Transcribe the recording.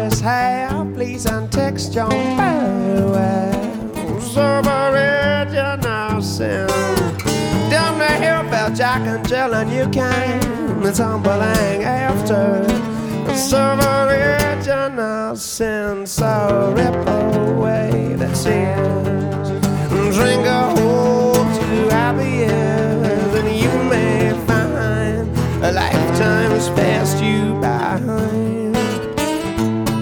his hair, please untext your farewell. Serve original sin. Down the hill fell Jack and Jill, and you came tumbling after. Serve original sin, so rip away the tears.